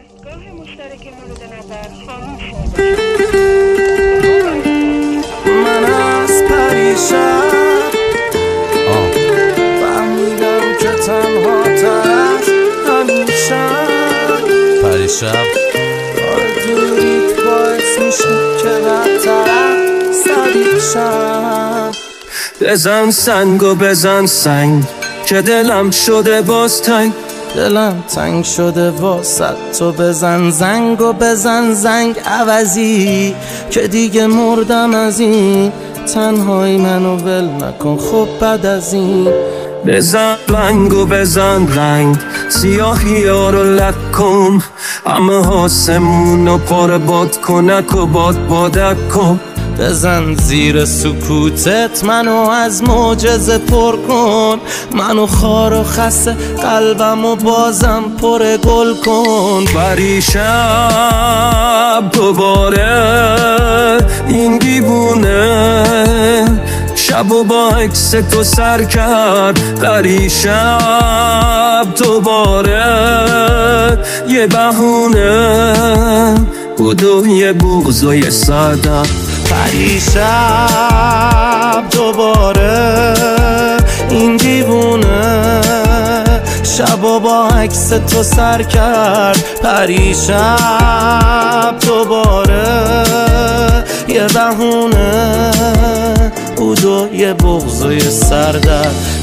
دستگاه مشترک مورد نظر خاموش شده. من از پریشب فهمیدم که تنها تر از همیشه پریشب دوریت باعث میشه که بدتر سریع شم. بزن سنگ و بزن سنگ که دلم شده باز تنگ، دلم تنگ شده واسه تو. بزن زنگ و بزن زنگ عوضی که دیگه مردم از این تنهایی. منو ول نکن خب بعد از این. بزن رنگ و بزن رنگ سیاهی ها رو لک کن، همه آسمون رو پاره باد کنک و بادک کن. بزن زیر سکوتت منو از معجزه پر کن، منو خار و خسته قلبم و بازم پر گل کن. پریشب دوباره این دیوونه شب و با عکس تو سر کرد. پریشب دوباره یه بهونه بود و یه بغض و یه صدف. پریشب دوباره این دیوونه شب و با عکس تو سر کرد. پریشب دوباره یه بهونه بود و یه بغض و یه سردرد.